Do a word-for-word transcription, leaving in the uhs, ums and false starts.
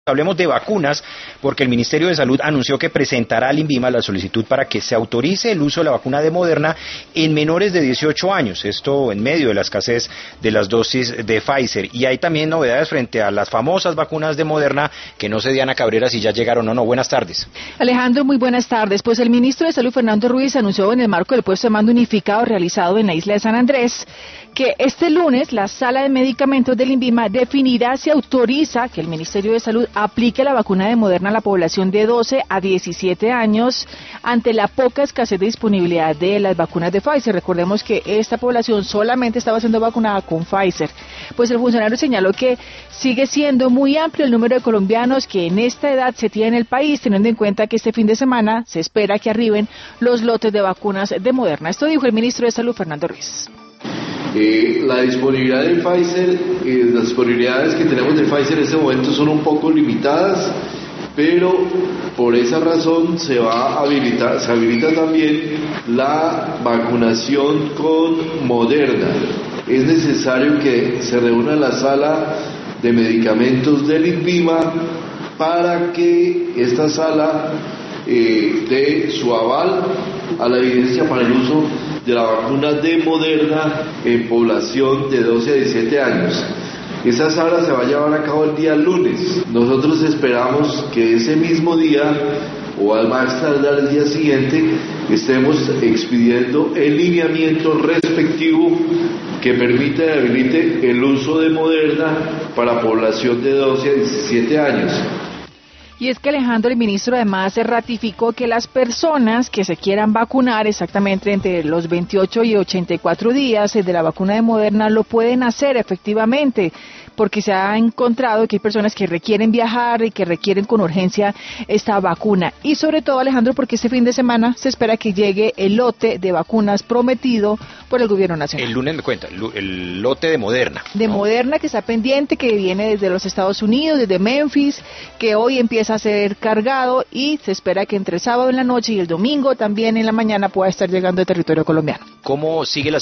Hablemos de vacunas, porque el Ministerio de Salud anunció que presentará al INVIMA la solicitud para que se autorice el uso de la vacuna de Moderna en menores de dieciocho años, esto en medio de la escasez de las dosis de Pfizer. Y hay también novedades frente a las famosas vacunas de Moderna, que no sé, Diana Cabrera, si ya llegaron o no. Buenas tardes. Alejandro, muy buenas tardes. Pues el ministro de Salud, Fernando Ruiz, anunció en el marco del puesto de mando unificado realizado en la isla de San Andrés que este lunes la sala de medicamentos del INVIMA definirá si autoriza que el Ministerio de Salud aplique la vacuna de Moderna a la población de doce a diecisiete años ante la poca escasez de disponibilidad de las vacunas de Pfizer. Recordemos que esta población solamente estaba siendo vacunada con Pfizer. Pues el funcionario señaló que sigue siendo muy amplio el número de colombianos que en esta edad se tiene en el país, teniendo en cuenta que este fin de semana se espera que arriben los lotes de vacunas de Moderna. Esto dijo el ministro de Salud, Fernando Ruiz. Eh, la disponibilidad de Pfizer, eh, las disponibilidades que tenemos de Pfizer en este momento son un poco limitadas, pero por esa razón se va a habilitar, se habilita también la vacunación con Moderna. Es necesario que se reúna la sala de medicamentos del INVIMA para que esta sala eh, dé su aval a la evidencia para el uso de la vacuna de Moderna en población de doce a diecisiete años. Esa sala se va a llevar a cabo el día lunes. Nosotros esperamos que ese mismo día, o al más tardar el día siguiente, estemos expidiendo el lineamiento respectivo que permita y habilite el uso de Moderna para población de doce a diecisiete años. Y es que Alejandro, el ministro, además se ratificó que las personas que se quieran vacunar exactamente entre los veintiocho y ochenta y cuatro días de la vacuna de Moderna lo pueden hacer efectivamente, porque se ha encontrado que hay personas que requieren viajar y que requieren con urgencia esta vacuna. Y sobre todo, Alejandro, porque este fin de semana se espera que llegue el lote de vacunas prometido por el gobierno nacional. El lunes me cuenta, el lote de Moderna. De ¿no? Moderna, que está pendiente, que viene desde los Estados Unidos, desde Memphis, que hoy empieza a ser cargado y se espera que entre el sábado en la noche y el domingo también en la mañana pueda estar llegando al territorio colombiano. ¿Cómo sigue la